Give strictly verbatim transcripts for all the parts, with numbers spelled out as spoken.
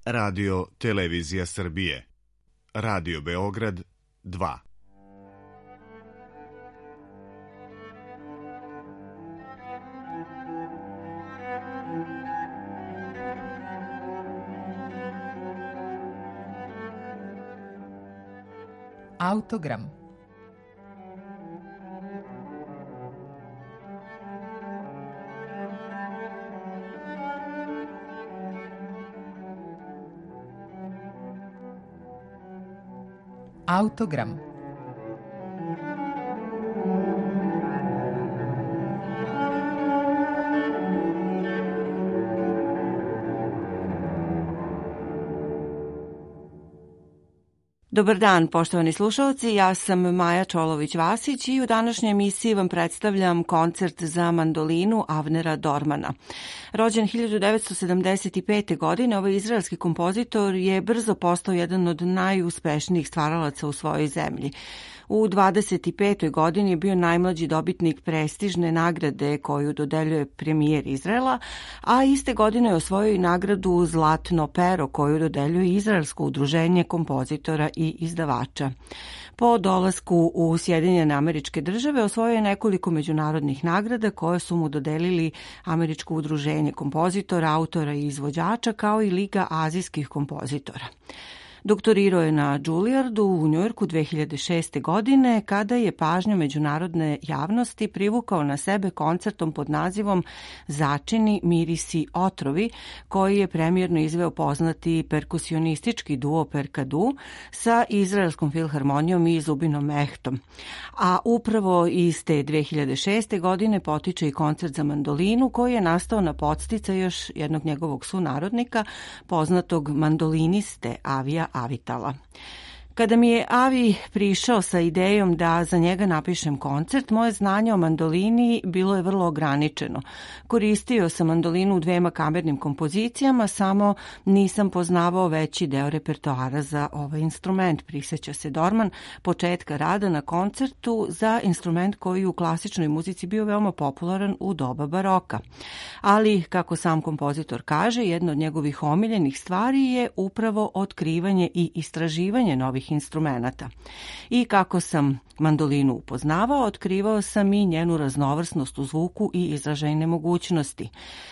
Radio Televizija Srbije, Radio Beograd dva. Autogram. Autogram. Dobar dan, poštovani slušalci, ja sam Maja Čolović-Vasić i u današnjoj emisiji vam predstavljam koncert za mandolinu Avnera Dormana. Rođen hiljadu devetsto sedamdeset pete. godine, ovaj izraelski kompozitor je brzo postao jedan od najuspešnijih stvaralaca u svojoj zemlji. U dvadeset petoj. godini je bio najmlađi dobitnik prestižne nagrade koju dodeljuje premijer Izraela, a iste godine je osvojio i nagradu Zlatno pero koju dodeljuje Izraelsko udruženje kompozitora i izdavača. Po dolasku u Sjedinjene Američke Države osvojio je nekoliko međunarodnih nagrada koje su mu dodelili Američko udruženje kompozitora, autora i izvođača kao i Liga azijskih kompozitora. Doktorirao je na Juilliardu u Njujorku dve hiljade šeste. godine kada je pažnju međunarodne javnosti privukao na sebe koncertom pod nazivom Začini, mirisi, otrovi, koji je premijerno izveo poznati perkusionistički duo Perkadu sa Izraelskom filharmonijom i Zubinom Mehtom. A upravo iz te dve hiljade šeste. godine potiče i koncert za mandolinu koji je nastao na podsticaj još jednog njegovog sunarodnika, poznatog mandoliniste Avija Avitala. Kada mi je Avi prišao sa idejom da za njega napišem koncert, moje znanje o mandolini bilo je vrlo ograničeno. Koristio sam mandolinu u dvema kamernim kompozicijama, samo nisam poznavao veći deo repertoara za ovaj instrument, prisjeća se Dorman početka rada na koncertu za instrument koji u klasičnoj muzici bio veoma popularan u doba baroka. Ali, kako sam kompozitor kaže, jedna od njegovih omiljenih stvari je upravo otkrivanje i istraživanje novih instrumenata. I kako sam mandolinu upoznavao, otkrivao sam i njenu raznovrsnost u zvuku i izražajne mogućnosti.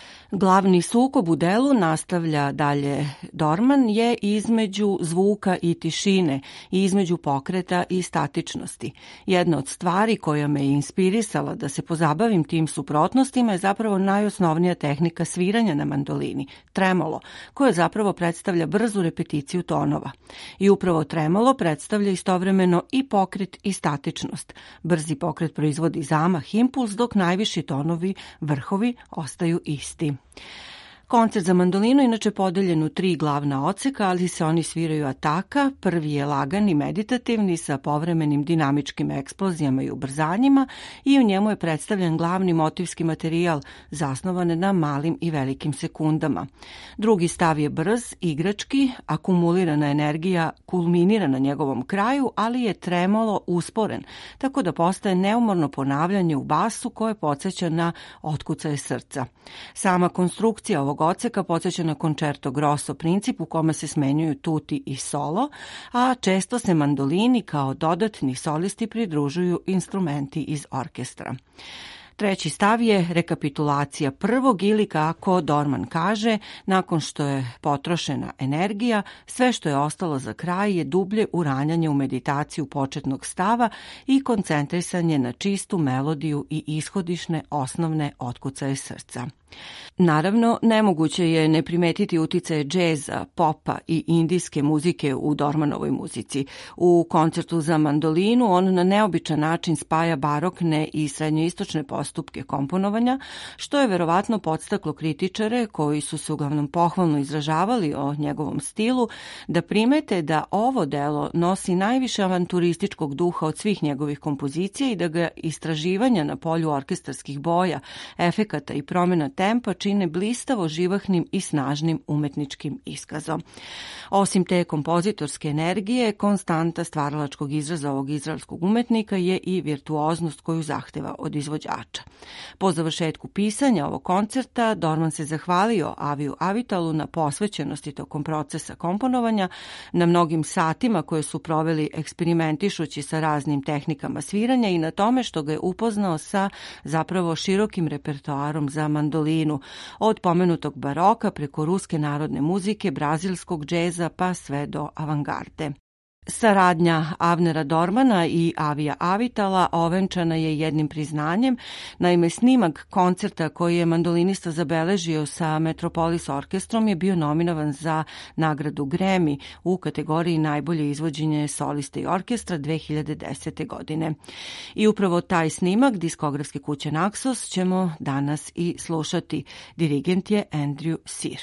Glavni sukob u delu, nastavlja dalje Dorman, je između zvuka i tišine i između pokreta i statičnosti. Jedna od stvari koja me je inspirisala da se pozabavim tim suprotnostima je zapravo najosnovnija tehnika sviranja na mandolini, tremolo, koja zapravo predstavlja brzu repeticiju tonova. I upravo tremolo predstavlja istovremeno i pokret i statičnost. Brzi pokret proizvodi zamah, impuls, dok najviši tonovi, vrhovi, ostaju isti. Koncert za mandolinu inače podeljen u tri glavna odseka, ali se oni sviraju ataka. Prvi je lagan i meditativni sa povremenim dinamičkim eksplozijama i ubrzanjima i u njemu je predstavljen glavni motivski materijal zasnovan na malim i velikim sekundama. Drugi stav je brz, igrački, akumulirana energija kulminira na njegovom kraju, ali je tremolo usporen, tako da postaje neumorno ponavljanje u basu koje podsjeća na otkucaje srca. Sama konstrukcija ovog odseka podsjeća na concerto grosso princip u kome se smenjuju tuti i solo, a često se mandolini kao dodatni solisti pridružuju instrumenti iz orkestra. Treći stav je rekapitulacija prvog ili, kako Dorman kaže, nakon što je potrošena energija, sve što je ostalo za kraj je dublje uranjanje u meditaciju početnog stava i koncentrisanje na čistu melodiju i ishodišne osnovne otkucaje srca. Naravno, nemoguće je ne primetiti uticaje džeza, popa i indijske muzike u Dormanovoj muzici. U koncertu za mandolinu on na neobičan način spaja barokne i srednjoistočne postupke komponovanja, što je verovatno podstaklo kritičare koji su se uglavnom pohvalno izražavali o njegovom stilu, da primete da ovo delo nosi najviše avanturističkog duha od svih njegovih kompozicija i da ga istraživanja na polju orkestarskih boja, efekata i promjena tempa čine blistavo živahnim i snažnim umetničkim iskazom. Osim te kompozitorske energije, konstanta stvaralačkog izraza ovog izraelskog umetnika je i virtuoznost koju zahteva od izvođača. Po završetku pisanja ovog koncerta, Dorman se zahvalio Aviju Avitalu na posvećenosti tokom procesa komponovanja, na mnogim satima koje su proveli eksperimentišući sa raznim tehnikama sviranja i na tome što ga je upoznao sa zapravo širokim repertoarom za mandolinu, od pomenutog baroka preko ruske narodne muzike, brazilskog džeza pa sve do avangarde. Saradnja Avnera Dormana i Avija Avitala ovenčana je jednim priznanjem. Naime, snimak koncerta koji je mandolinista zabeležio sa Metropolis orkestrom je bio nominovan za nagradu Grammy u kategoriji najbolje izvođenje soliste i orkestra dve hiljade desete. godine. I upravo taj snimak diskografske kuće Naxos ćemo danas i slušati. Dirigent je Andrew Sear.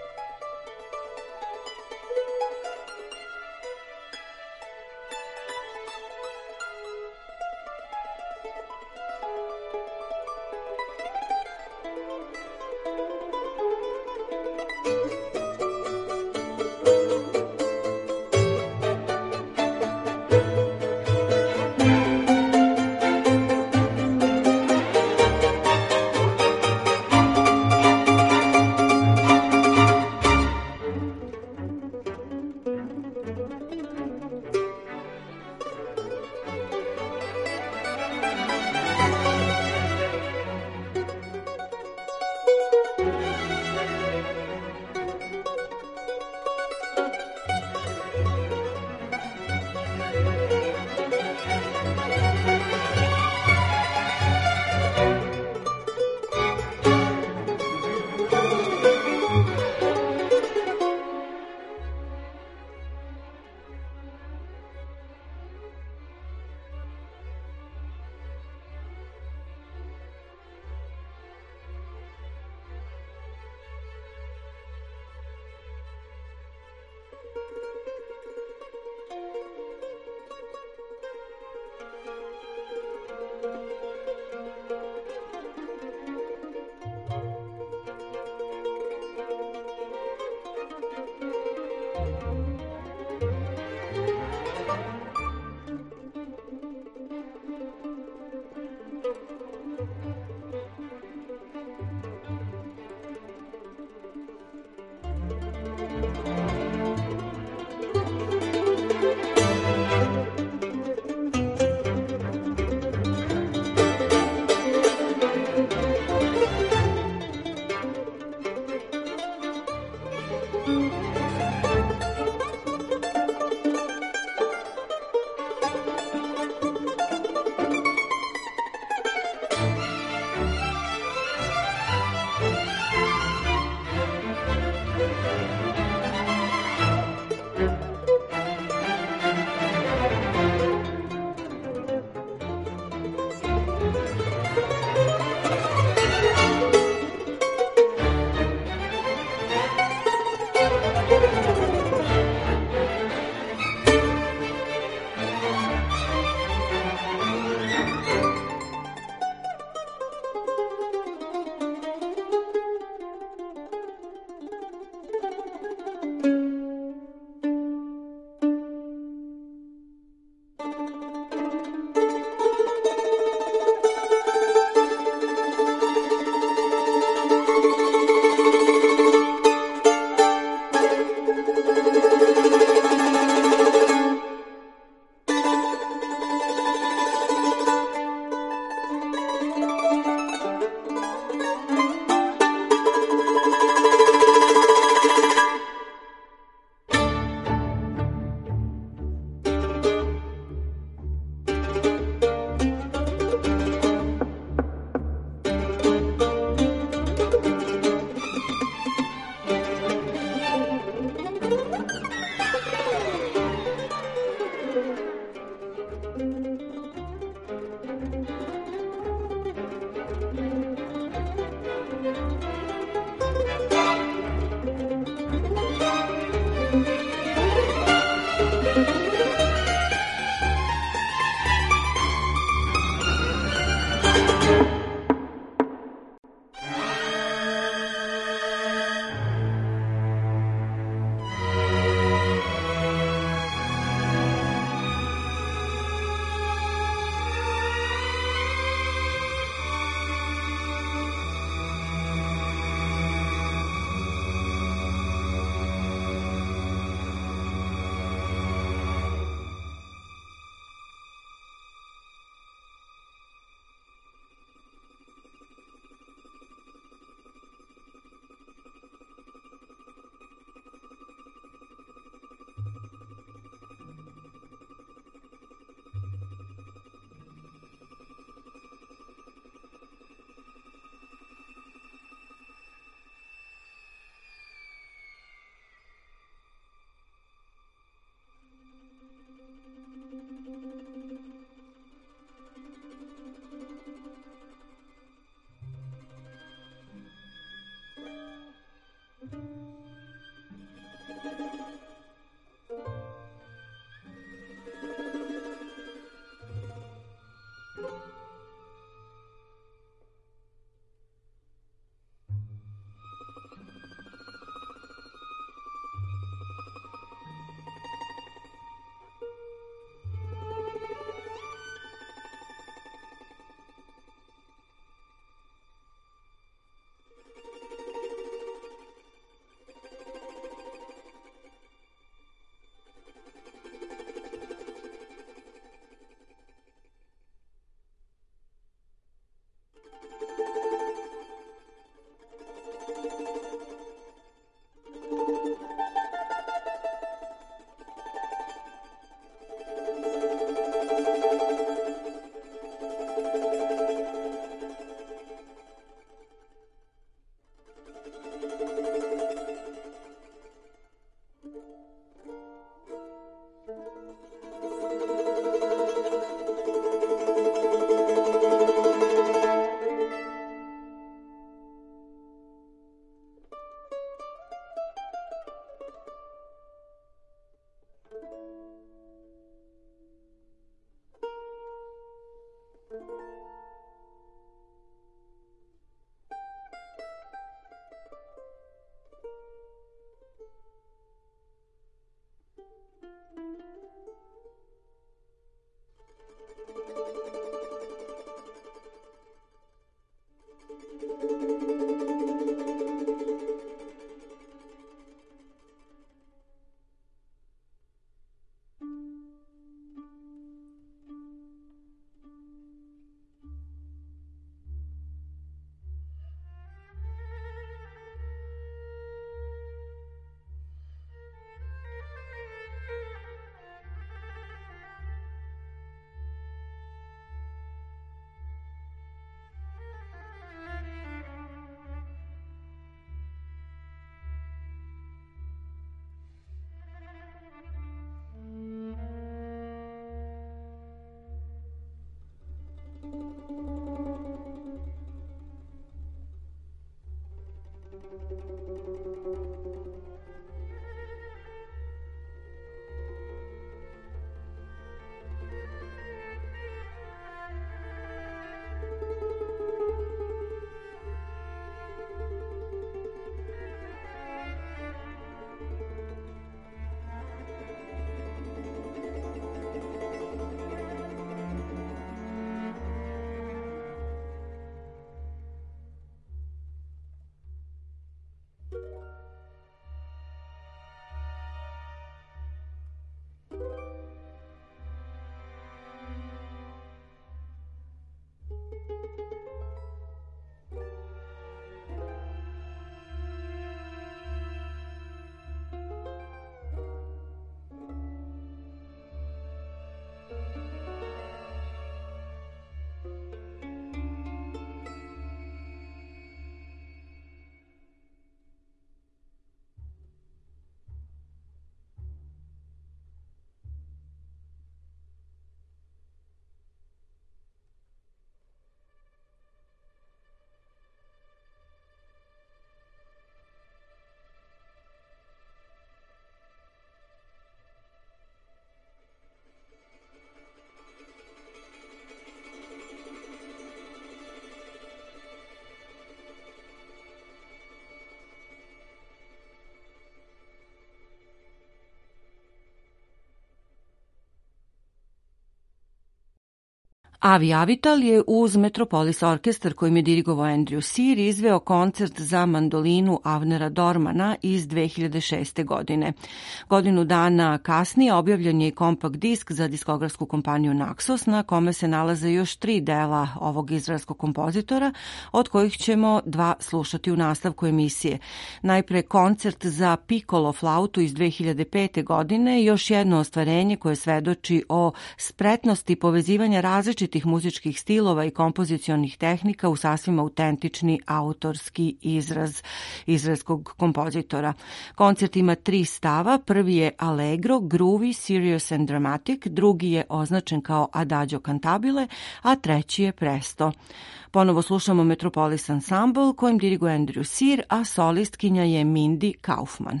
Avi Avital je uz Metropolis orkestar kojim je dirigovao Andrew Sear izveo koncert za mandolinu Avnera Dormana iz dve hiljade šeste. godine. Godinu dana kasnije objavljen je i kompakt disk za diskografsku kompaniju Naxos na kome se nalaze još tri dela ovog izraelskog kompozitora, od kojih ćemo dva slušati u nastavku emisije. Najpre koncert za piccolo flautu iz dve hiljade pete. godine, još jedno ostvarenje koje svedoči o spretnosti povezivanja različitih tih muzičkih stilova i kompozicionih tehnika u sasvim autentični autorski izraz izraelskog kompozitora. Koncert ima tri stava, prvi je allegro, groovy, serious and dramatic, drugi je označen kao adagio cantabile, a treći je presto. Ponovo slušamo Metropolis Ensemble kojim diriguje Andrew Sear, a solistkinja je Mindy Kaufman.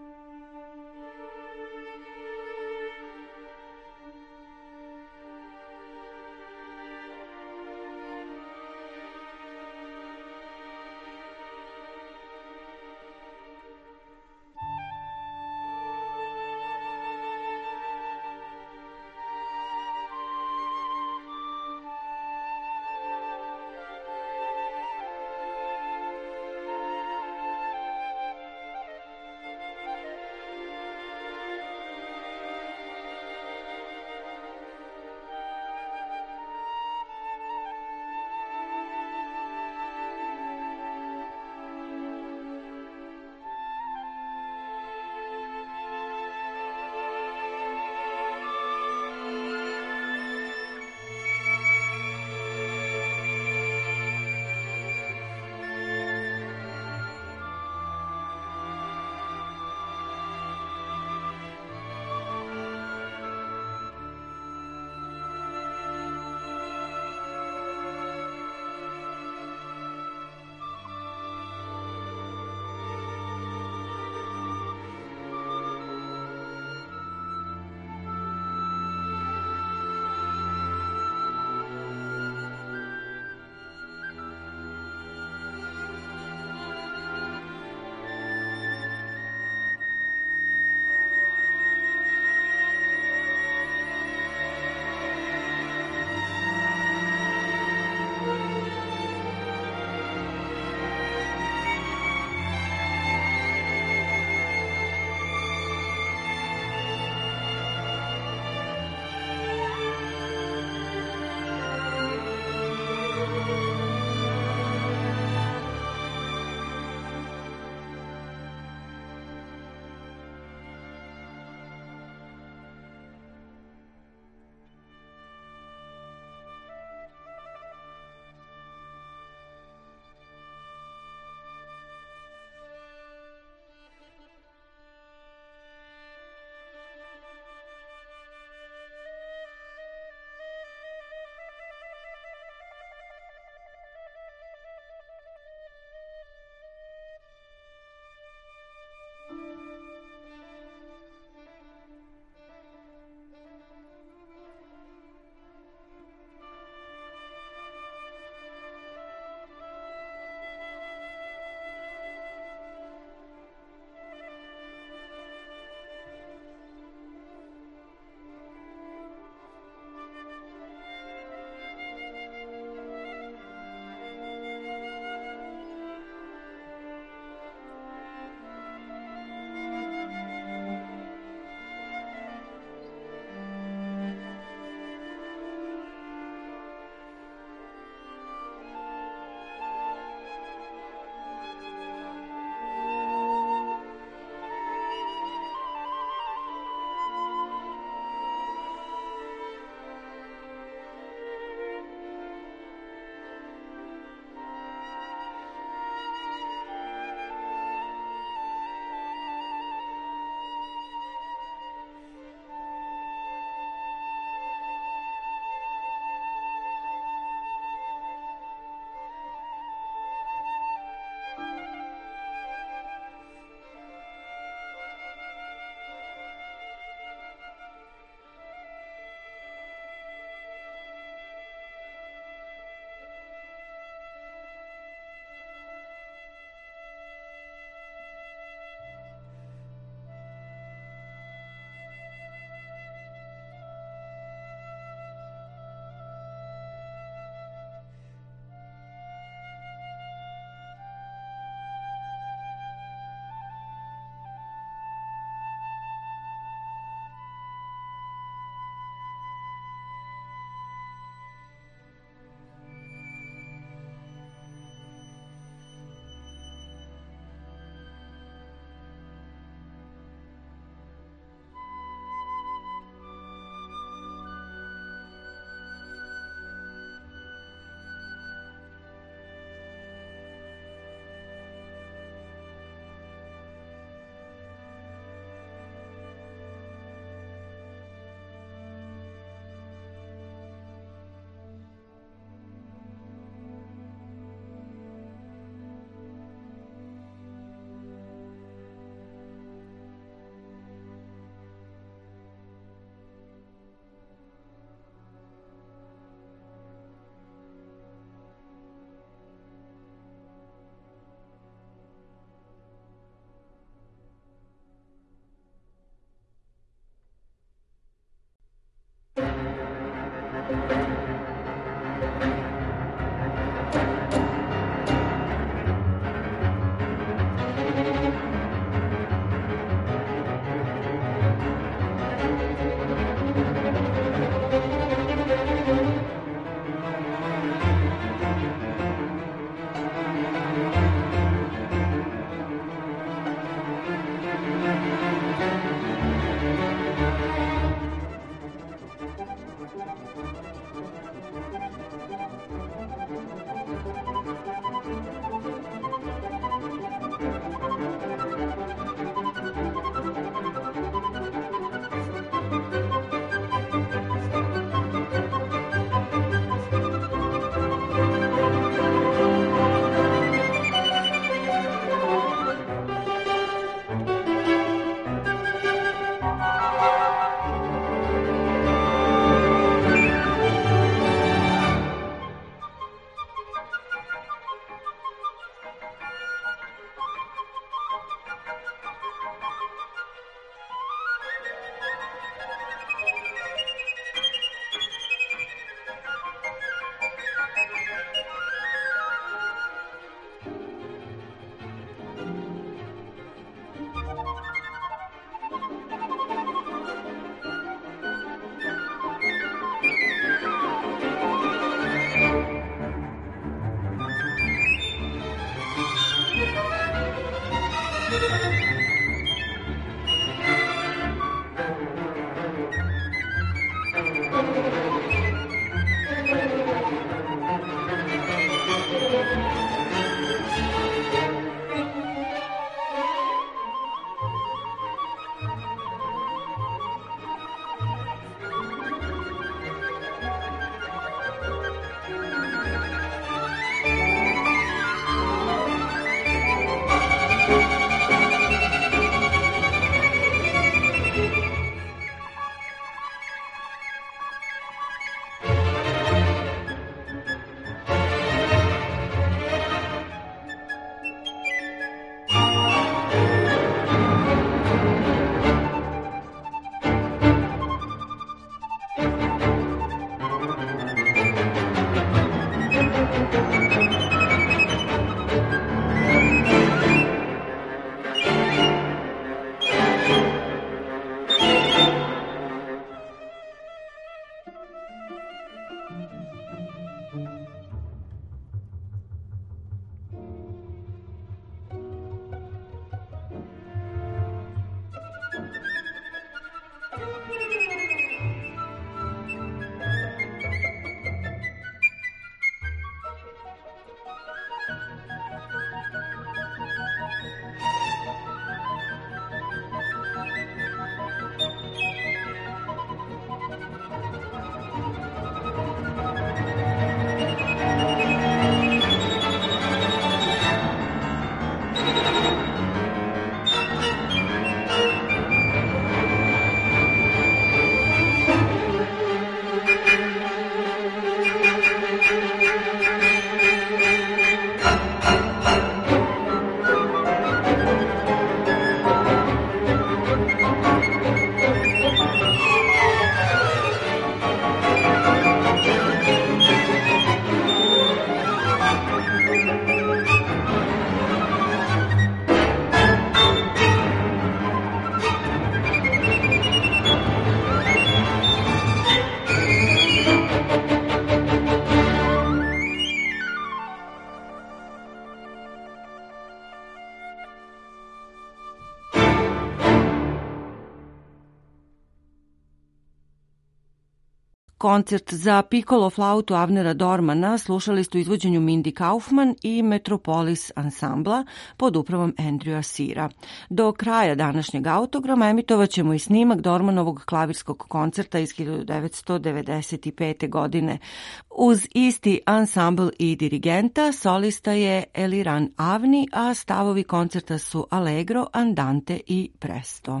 Koncert za piccolo flautu Avnera Dormana slušali ste u izvođenju Mindy Kaufman i Metropolis ansambla pod upravom Andrewa Seara. Do kraja današnjeg autograma emitovat ćemo i snimak Dormanovog klavirskog koncerta iz hiljadu devetsto devedeset pete. godine. Uz isti ansambl i dirigenta solista je Eliran Avni, a stavovi koncerta su Allegro, Andante i Presto.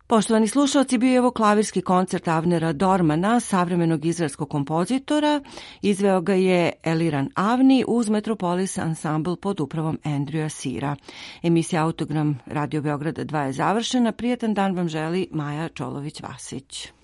Poštovani slušalci, bio je ovo klavirski koncert Avnera Dormana, savremenog izraelskog kompozitora. Izveo ga je Eliran Avni uz Metropolis Ensemble pod upravom Andrewa Sira. Emisija Autogram Radio Beograda dva je završena. Prijetan dan vam želi Maja Čolović-Vasić.